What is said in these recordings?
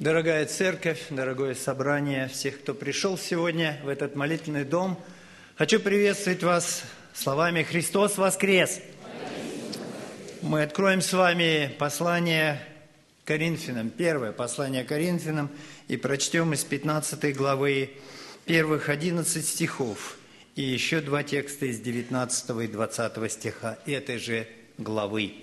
Дорогая церковь, дорогое собрание, всех, кто пришел сегодня в этот молитвенный дом, хочу приветствовать вас словами «Христос воскрес!». Мы откроем с вами послание Коринфянам, первое послание Коринфянам, и прочтем из 15 главы первых 11 стихов, и еще два текста из 19 и 20 стиха этой же главы.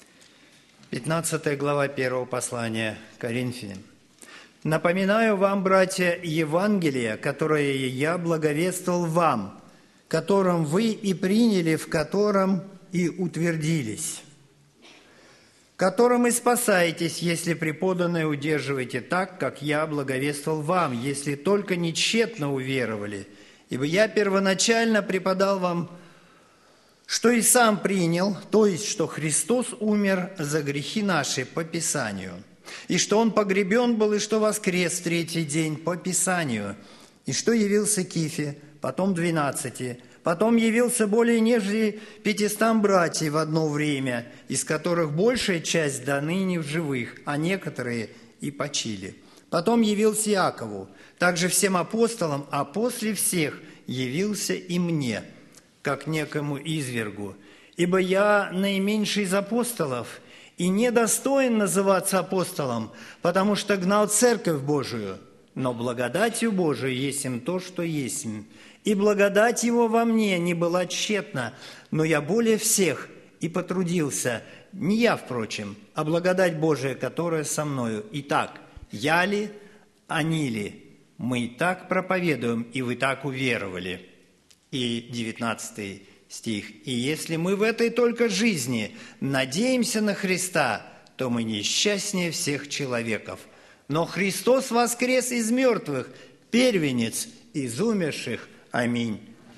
15 глава первого послания Коринфянам. «Напоминаю вам, братья, Евангелие, которое я благовествовал вам, которым вы и приняли, в котором и утвердились, которым и спасаетесь, если преподанное удерживаете так, как я благовествовал вам, если только не тщетно уверовали. Ибо я первоначально преподал вам, что и сам принял, то есть, что Христос умер за грехи наши по Писанию, и что Он погребен был, и что воскрес в третий день по Писанию, и что явился Кифе, потом 12, потом явился более нежели 500 братьев в одно время, из которых большая часть до ныне в живых, а некоторые и почили. Потом явился Иакову, также всем апостолам, а после всех явился и мне, как некому извергу. Ибо я наименьший из апостолов, и недостоин называться апостолом, потому что гнал Церковь Божию, но благодатью Божией есть им то, что есть им. И благодать Его во мне не была тщетна, но я более всех и потрудился, не я, впрочем, а благодать Божия, которая со мною. Итак, я ли, они ли, мы и так проповедуем, и вы так уверовали». И 19 стих. «И если мы в этой только жизни надеемся на Христа, то мы несчастнее всех человеков. Но Христос воскрес из мертвых, первенец из умерших. Аминь».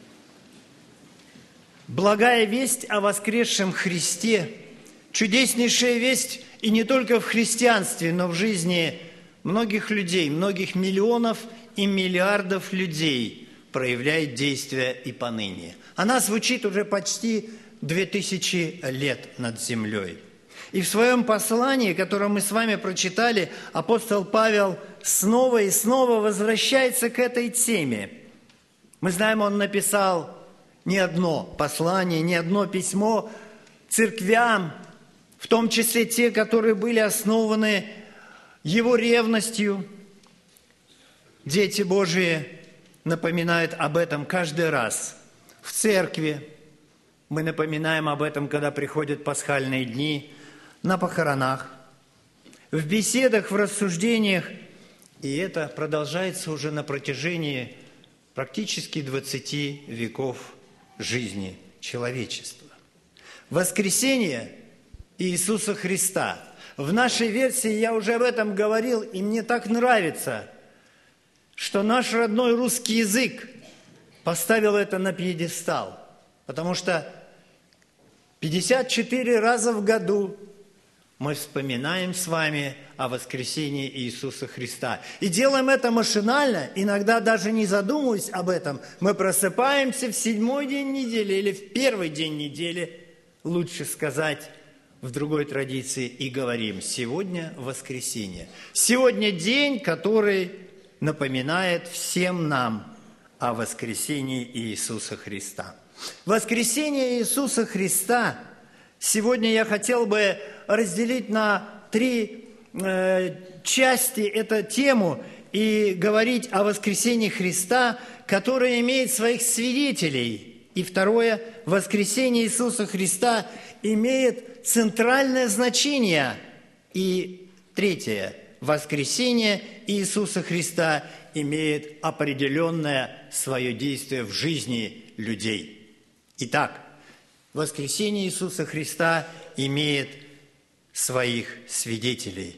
Благая весть о воскресшем Христе, чудеснейшая весть и не только в христианстве, но в жизни многих людей, многих миллионов и миллиардов людей проявляет действие и поныне. Она звучит уже почти 2000 лет над землей. И в своем послании, которое мы с вами прочитали, апостол Павел снова и снова возвращается к этой теме. Мы знаем, он написал не одно послание, не одно письмо церквям, в том числе те, которые были основаны его ревностью. Дети Божии напоминают об этом каждый раз. В церкви мы напоминаем об этом, когда приходят пасхальные дни, на похоронах, в беседах, в рассуждениях. И это продолжается уже на протяжении практически 20 веков жизни человечества. Воскресение Иисуса Христа. В нашей версии я уже об этом говорил, и мне так нравится, что наш родной русский язык поставил это на пьедестал, потому что 54 раза в году мы вспоминаем с вами о воскресении Иисуса Христа. И делаем это машинально, иногда даже не задумываясь об этом. Мы просыпаемся в 7-й день недели или в 1-й день недели, лучше сказать, в другой традиции, и говорим: сегодня воскресенье. Сегодня день, который напоминает всем нам о воскресении Иисуса Христа. Воскресение Иисуса Христа сегодня я хотел бы разделить на 3 части эту тему и говорить о воскресении Христа, которое имеет своих свидетелей. И второе, воскресение Иисуса Христа имеет центральное значение. И третье, воскресение Иисуса Христа имеет определенное свое действие в жизни людей. Итак, воскресение Иисуса Христа имеет своих свидетелей.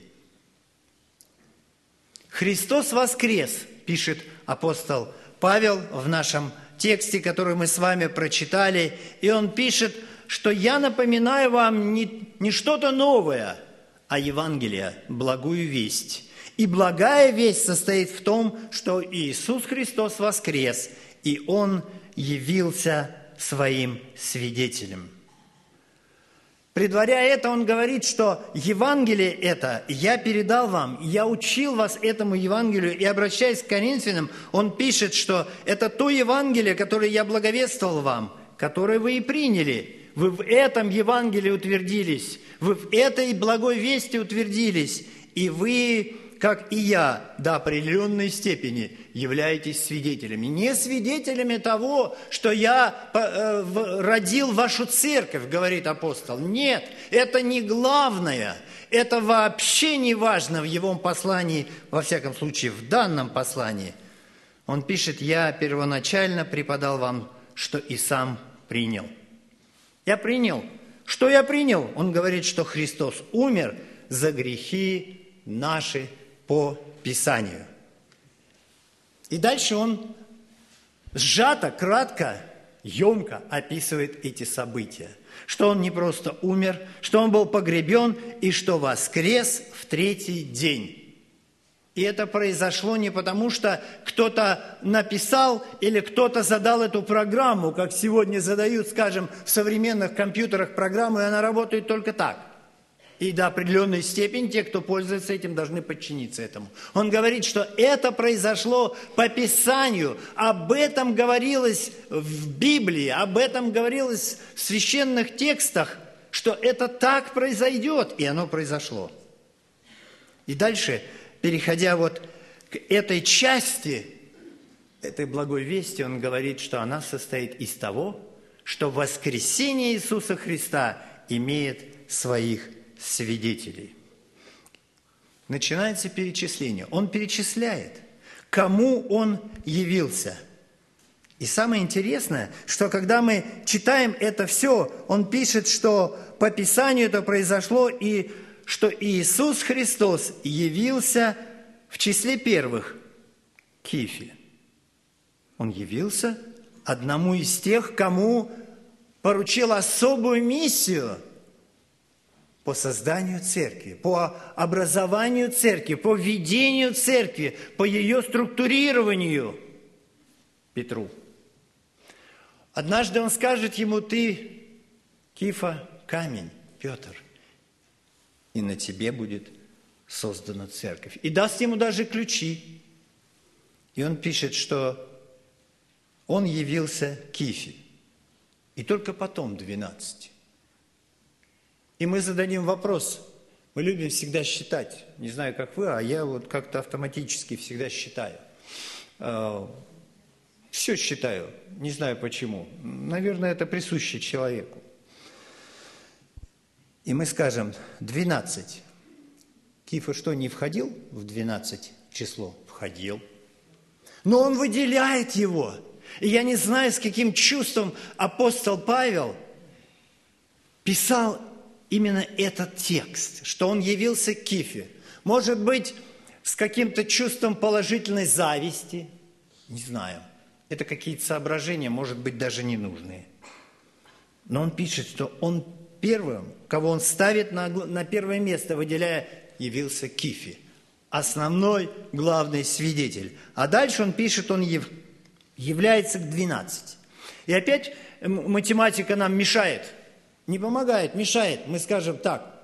«Христос воскрес», пишет апостол Павел в нашем тексте, который мы с вами прочитали, и он пишет, что «я напоминаю вам не что-то новое, а Евангелие, благую весть. И благая весть состоит в том, что Иисус Христос воскрес, и Он явился своим свидетелем». Предваряя это, он говорит, что Евангелие это я передал вам, я учил вас этому Евангелию. И обращаясь к Коринфянам, он пишет, что это то Евангелие, которое я благовествовал вам, которое вы и приняли. Вы в этом Евангелии утвердились, вы в этой благой вести утвердились, и вы, как и я, до определенной степени являетесь свидетелями. Не свидетелями того, что я родил вашу церковь, говорит апостол. Нет, это не главное, это вообще не важно в его послании, во всяком случае, в данном послании. Он пишет, я первоначально преподал вам, что и сам принял. Я принял. Что я принял? Он говорит, что Христос умер за грехи наши по Писанию. И дальше он сжато, кратко, емко описывает эти события. Что он не просто умер, что он был погребен и что воскрес в третий день. И это произошло не потому, что кто-то написал или кто-то задал эту программу, как сегодня задают, скажем, в современных компьютерах программу, и она работает только так. И до определенной степени те, кто пользуется этим, должны подчиниться этому. Он говорит, что это произошло по Писанию. Об этом говорилось в Библии, об этом говорилось в священных текстах, что это так произойдет, и оно произошло. И дальше, переходя вот к этой части, этой благой вести, он говорит, что она состоит из того, что воскресение Иисуса Христа имеет своих свидетелей. Начинается перечисление. Он перечисляет, кому он явился. И самое интересное, что когда мы читаем это все, он пишет, что по Писанию это произошло, и что Иисус Христос явился в числе первых Кифе. Он явился одному из тех, кому поручил особую миссию по созданию церкви, по образованию церкви, по ведению церкви, по ее структурированию Петру. Однажды он скажет ему, ты, Кифа, камень, Петр, и на тебе будет создана церковь. И даст ему даже ключи. И он пишет, что он явился Кифе, и только потом 12. И мы зададим вопрос. Мы любим всегда считать. Не знаю, как вы, а я вот как-то автоматически всегда считаю. Все считаю. Не знаю почему. Наверное, это присуще человеку. И мы скажем 12. Кифа что, не входил в 12 число? Входил. Но он выделяет его. И я не знаю, с каким чувством апостол Павел писал именно этот текст, что он явился Кифе. Может быть, с каким-то чувством положительной зависти. Не знаю. Это какие-то соображения, может быть, даже ненужные. Но он пишет, что он первым, кого он ставит на первое место, выделяя, явился Кифе. Основной, главный свидетель. А дальше он пишет, он является к 12. И опять математика нам мешает. Не помогает, мешает. Мы скажем так,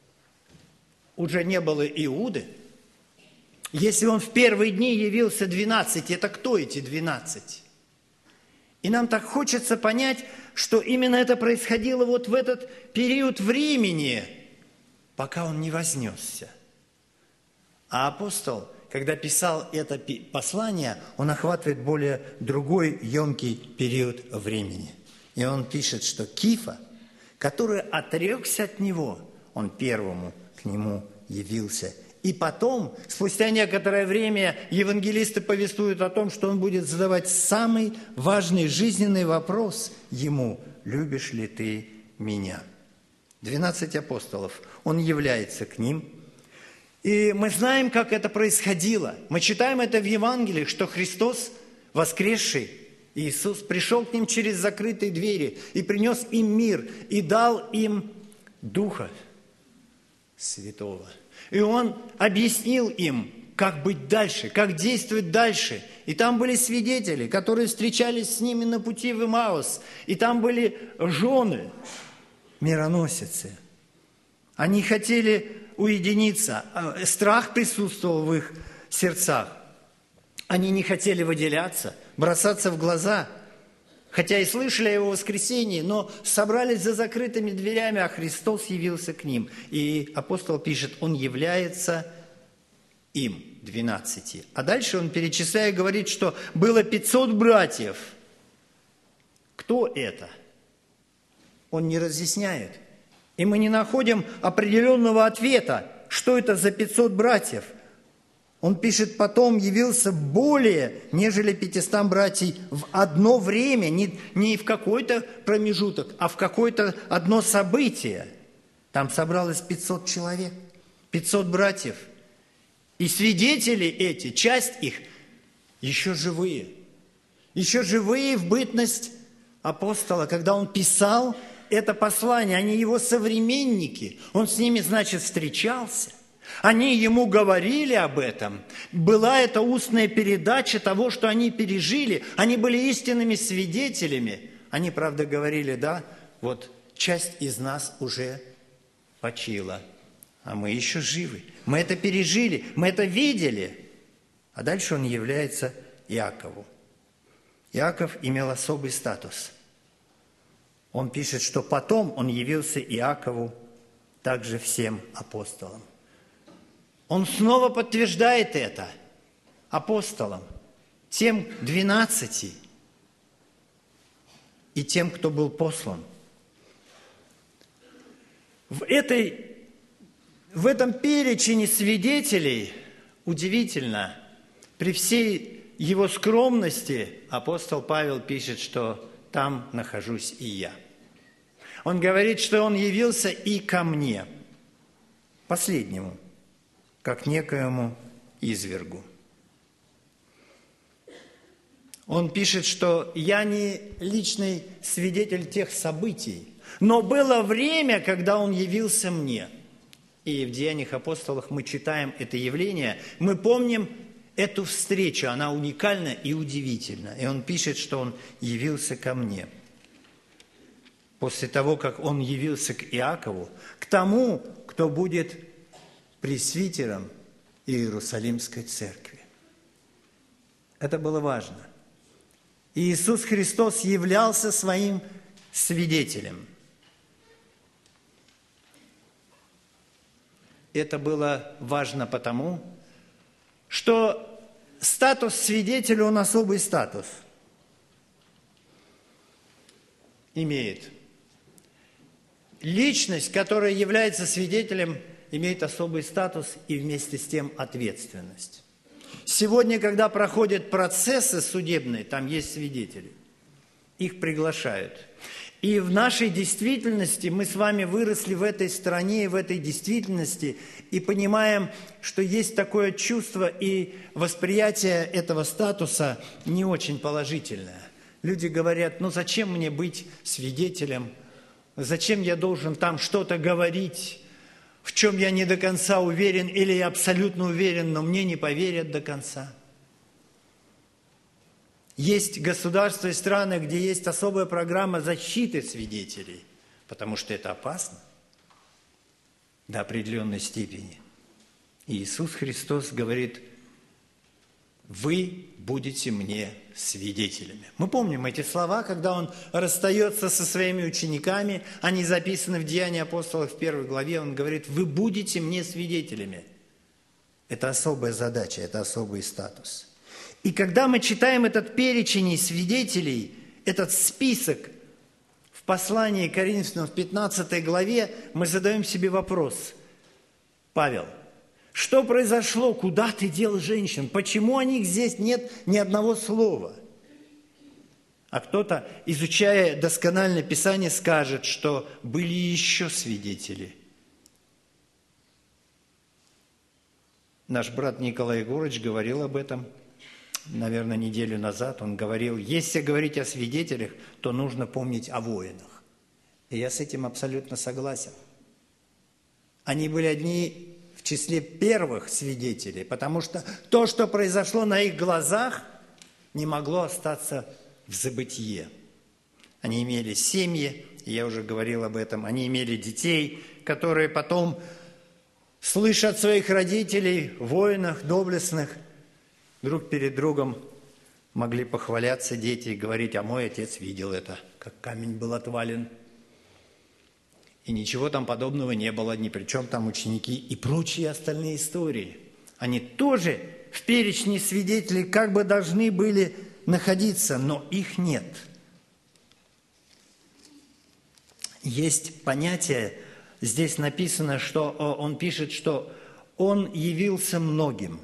уже не было Иуды. Если он в первые дни явился 12, это кто эти 12? И нам так хочется понять, что именно это происходило вот в этот период времени, пока он не вознесся. А апостол, когда писал это послание, он охватывает более другой емкий период времени. И он пишет, что Кифа, который отрекся от него, он первому к нему явился. И потом, спустя некоторое время, евангелисты повествуют о том, что он будет задавать самый важный жизненный вопрос ему: «Любишь ли ты меня?» 12 апостолов. Он является к ним. И мы знаем, как это происходило. Мы читаем это в Евангелии, что Христос, воскресший, Иисус, пришел к ним через закрытые двери и принес им мир, и дал им Духа Святого. И Он объяснил им, как быть дальше, как действовать дальше. И там были свидетели, которые встречались с ними на пути в Имаус. И там были жены, мироносицы. Они хотели уединиться, страх присутствовал в их сердцах. Они не хотели выделяться, бросаться в глаза, хотя и слышали о Его воскресении, но собрались за закрытыми дверями, а Христос явился к ним. И апостол пишет, Он является им, 12. А дальше он, перечисляя, говорит, что было 500 братьев. Кто это? Он не разъясняет. И мы не находим определенного ответа, что это за 500 братьев. Он пишет, потом явился более, нежели 500 братьев в одно время, не в какой-то промежуток, а в какое-то одно событие. Там собралось 500 человек, 500 братьев. И свидетели эти, часть их, еще живые. Еще живые в бытность апостола, когда он писал это послание, они его современники. Он с ними, значит, встречался. Они ему говорили об этом. Была это устная передача того, что они пережили. Они были истинными свидетелями. Они, правда, говорили, да, вот часть из нас уже почила, а мы еще живы. Мы это пережили, мы это видели. А дальше он является Иакову. Иаков имел особый статус. Он пишет, что потом он явился Иакову, также всем апостолам. Он снова подтверждает это апостолам, тем 12 и тем, кто был послан. В этом перечне свидетелей, удивительно, при всей его скромности, апостол Павел пишет, что там нахожусь и я. Он говорит, что он явился и ко мне, последнему, как некоему извергу. Он пишет, что я не личный свидетель тех событий, но было время, когда он явился мне. И в Деяниях апостолов мы читаем это явление, мы помним эту встречу, она уникальна и удивительна. И он пишет, что он явился ко мне. После того, как он явился к Иакову, к тому, кто будет пресвитером Иерусалимской церкви. Это было важно. И Иисус Христос являлся своим свидетелем. Это было важно потому, что статус свидетеля, он особый статус имеет. Личность, которая является свидетелем, имеет особый статус и вместе с тем ответственность. Сегодня, когда проходят процессы судебные, там есть свидетели, их приглашают. И в нашей действительности, мы с вами выросли в этой стране, в этой действительности, и понимаем, что есть такое чувство и восприятие этого статуса не очень положительное. Люди говорят, ну зачем мне быть свидетелем, зачем я должен там что-то говорить, в чем я не до конца уверен или я абсолютно уверен, но мне не поверят до конца. Есть государства и страны, где есть особая программа защиты свидетелей, потому что это опасно до определенной степени. И Иисус Христос говорит, вы будете мне свидетелями. Мы помним эти слова, когда Он расстается со своими учениками, они записаны в Деяниях апостолов в 1 главе, Он говорит, вы будете мне свидетелями. Это особая задача, это особый статус. И когда мы читаем этот перечень свидетелей, этот список в послании к Коринфянам в 15 главе, мы задаем себе вопрос. Павел, что произошло? Куда ты дел женщин? Почему о них здесь нет ни одного слова? А кто-то, изучая досконально Писание, скажет, что были еще свидетели. Наш брат Николай Егорович говорил об этом, наверное, неделю назад. Он говорил, если говорить о свидетелях, то нужно помнить о воинах. И я с этим абсолютно согласен. Они были одни в числе первых свидетелей, потому что то, что произошло на их глазах, не могло остаться в забытье. Они имели семьи, И я уже говорил об этом. Они имели детей, которые потом, слыша от своих родителей, воинах доблестных, друг перед другом могли похваляться дети и говорить: а мой отец видел это, как камень был отвален. И ничего там подобного не было, ни при чем там ученики и прочие остальные истории. Они тоже в перечне свидетелей как бы должны были находиться, но их нет. Есть понятие, здесь написано, что он пишет, что он явился многим.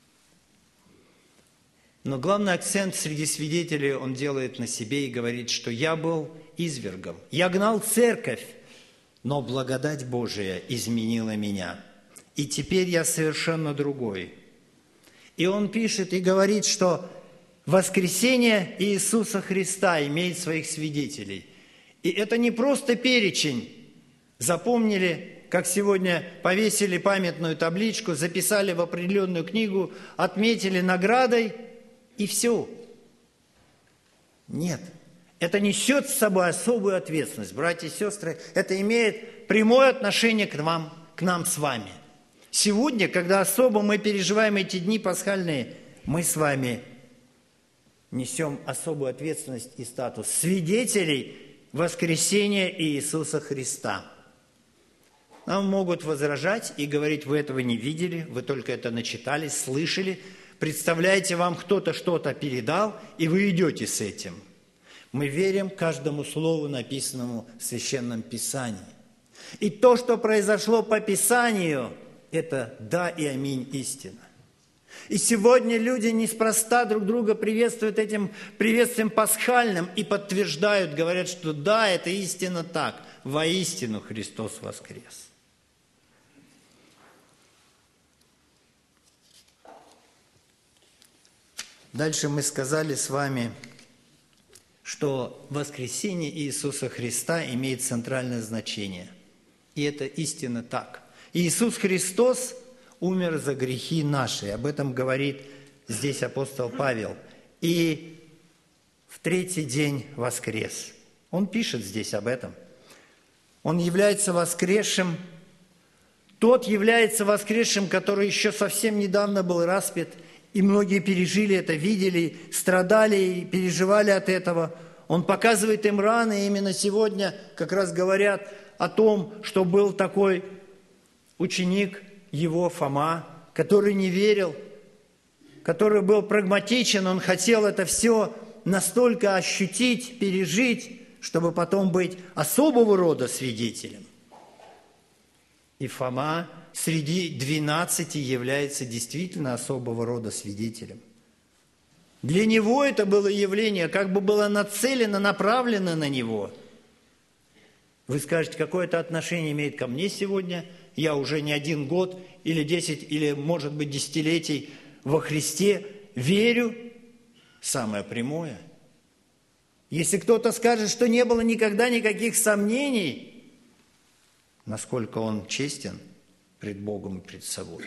Но главный акцент среди свидетелей он делает на себе и говорит, что я был извергом, я гнал церковь, но благодать Божия изменила меня, и теперь я совершенно другой. И он пишет и говорит, что воскресение Иисуса Христа имеет своих свидетелей. И это не просто перечень. Запомнили, как сегодня повесили памятную табличку, записали в определенную книгу, отметили наградой, и все. Нет. Это несет с собой особую ответственность, братья и сестры. Это имеет прямое отношение к нам с вами. Сегодня, когда особо мы переживаем эти дни пасхальные, мы с вами несем особую ответственность и статус свидетелей воскресения Иисуса Христа. Нам могут возражать и говорить: вы этого не видели, вы только это начитали, слышали. Представляете, вам кто-то что-то передал, и вы идете с этим. Мы верим каждому слову, написанному в Священном Писании. И то, что произошло по Писанию, это да и аминь истина. И сегодня люди неспроста друг друга приветствуют этим приветствием пасхальным и подтверждают, говорят, что да, это истинно так. Воистину Христос воскрес. Дальше мы сказали с вами, что воскресение Иисуса Христа имеет центральное значение. И это истинно так. Иисус Христос умер за грехи наши. Об этом говорит здесь апостол Павел. И в третий день воскрес. Он пишет здесь об этом. Он является воскресшим. Тот является воскресшим, который еще совсем недавно был распят. И многие пережили это, видели, страдали и переживали от этого. Он показывает им раны, и именно сегодня как раз говорят о том, что был такой ученик его, Фома, который не верил, который был прагматичен, он хотел это все настолько ощутить, пережить, чтобы потом быть особого рода свидетелем. И Фома среди 12 является действительно особого рода свидетелем. Для него это было явление, как бы было нацелено, направлено на него. Вы скажете, какое это отношение имеет ко мне сегодня? Я уже не 1 год или 10, или, может быть, десятилетий во Христе верю. Самое прямое. Если кто-то скажет, что не было никогда никаких сомнений, насколько он честен пред Богом и пред собой.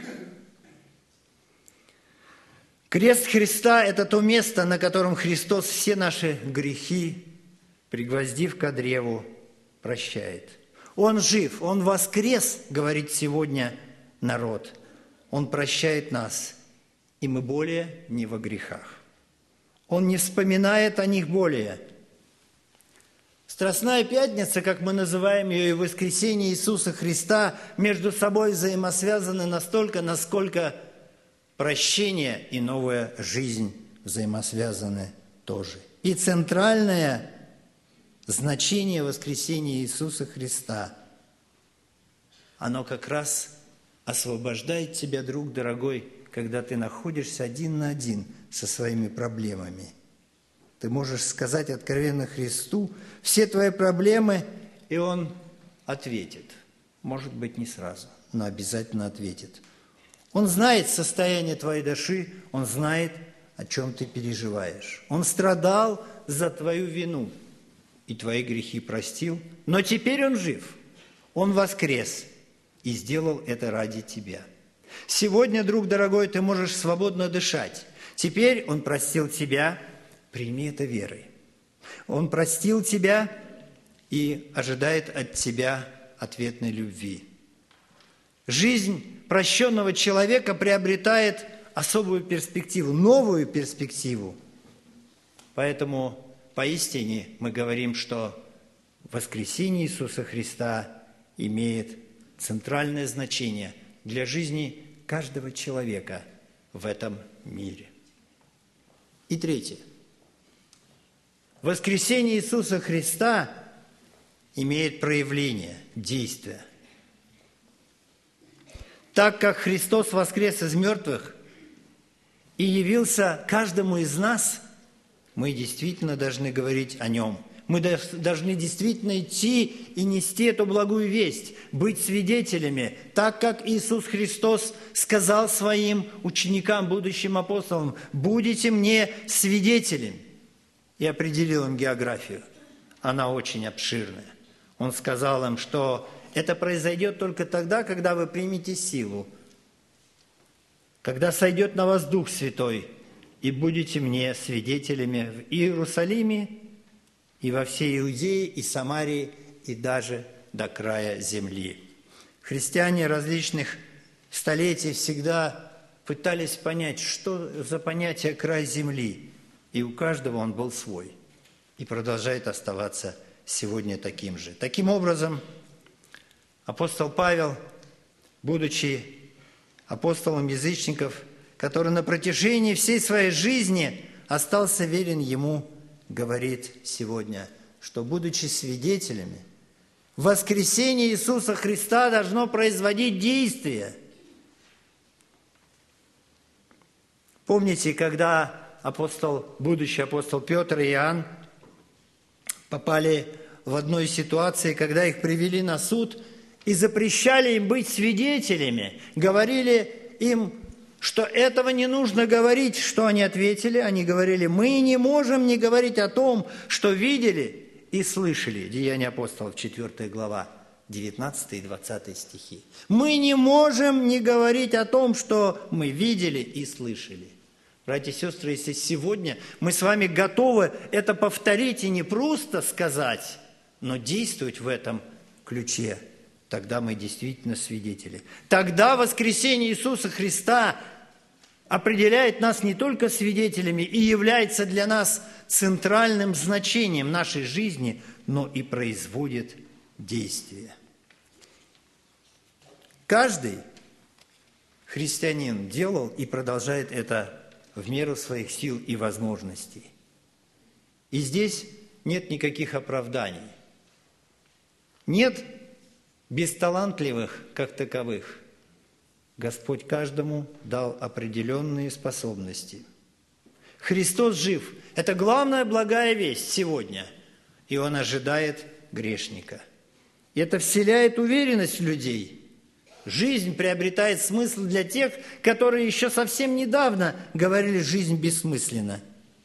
Крест Христа – это то место, на котором Христос все наши грехи, пригвоздив ко древу, прощает. Он жив, Он воскрес, говорит сегодня народ. Он прощает нас, и мы более не во грехах. Он не вспоминает о них более. Страстная пятница, как мы называем ее, и воскресение Иисуса Христа между собой взаимосвязаны настолько, насколько прощение и новая жизнь взаимосвязаны тоже. И центральное значение воскресения Иисуса Христа, оно как раз освобождает тебя, друг дорогой, когда ты находишься один на один со своими проблемами. Ты можешь сказать откровенно Христу все твои проблемы, и Он ответит. Может быть, не сразу, но обязательно ответит. Он знает состояние твоей души, Он знает, о чем ты переживаешь. Он страдал за твою вину и твои грехи простил, но теперь Он жив. Он воскрес и сделал это ради тебя. Сегодня, друг дорогой, ты можешь свободно дышать. Теперь Он простил тебя, прими это верой. Он простил тебя, и ожидает от тебя ответной любви. Жизнь прощенного человека приобретает особую перспективу, новую перспективу. Поэтому поистине мы говорим, что воскресение Иисуса Христа имеет центральное значение для жизни каждого человека в этом мире. И третье. Воскресение Иисуса Христа имеет проявление, действие. Так как Христос воскрес из мертвых и явился каждому из нас, мы действительно должны говорить о Нем. Мы должны действительно идти и нести эту благую весть, быть свидетелями, так как Иисус Христос сказал своим ученикам, будущим апостолам: «Будете мне свидетелями». И определил им географию. Она очень обширная. Он сказал им, что это произойдет только тогда, когда вы примете силу, когда сойдет на вас Дух Святой, и будете мне свидетелями в Иерусалиме, и во всей Иудее, и Самарии, и даже до края земли. Христиане различных столетий всегда пытались понять, что за понятие «край земли», и у каждого он был свой, и продолжает оставаться сегодня таким же. Таким образом, апостол Павел, будучи апостолом язычников, который на протяжении всей своей жизни остался верен ему, говорит сегодня, что, будучи свидетелями, воскресение Иисуса Христа должно производить действие. Помните, когда будущий апостол Петр и Иоанн попали в одной ситуации, когда их привели на суд и запрещали им быть свидетелями, говорили им, что этого не нужно говорить. Что они ответили? Они говорили: мы не можем не говорить о том, что видели и слышали. Деяния апостолов, 4 глава, 19 и 20 стихи. Мы не можем не говорить о том, что мы видели и слышали. Братья и сестры, если сегодня мы с вами готовы это повторить и не просто сказать, но действовать в этом ключе, тогда мы действительно свидетели. Тогда воскресение Иисуса Христа определяет нас не только свидетелями и является для нас центральным значением нашей жизни, но и производит действие. Каждый христианин делал и продолжает это в меру своих сил и возможностей. И здесь нет никаких оправданий. Нет бесталантливых как таковых. Господь каждому дал определенные способности. Христос жив. Это главная благая весть сегодня. И Он ожидает грешника. И это вселяет уверенность в людей. Жизнь приобретает смысл для тех, которые еще совсем недавно говорили: жизнь бессмысленна.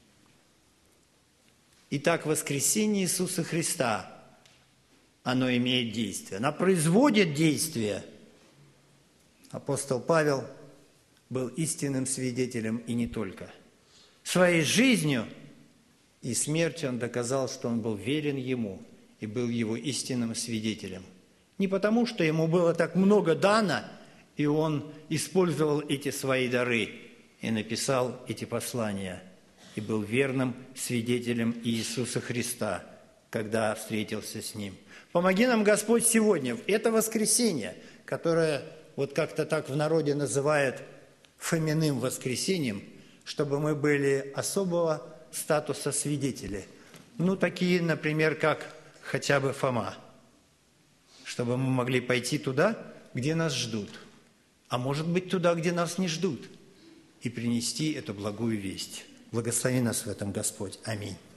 Итак, воскресение Иисуса Христа, оно имеет действие, оно производит действие. Апостол Павел был истинным свидетелем и не только. Своей жизнью и смертью он доказал, что он был верен Ему и был Его истинным свидетелем. Не потому, что ему было так много дано, и он использовал эти свои дары и написал эти послания, и был верным свидетелем Иисуса Христа, когда встретился с Ним. Помоги нам, Господь, сегодня, в это воскресенье, которое вот как-то так в народе называют Фоминым воскресеньем, чтобы мы были особого статуса свидетелей. Такие, например, как хотя бы Фома. Чтобы мы могли пойти туда, где нас ждут, а может быть туда, где нас не ждут, и принести эту благую весть. Благослови нас в этом, Господь. Аминь.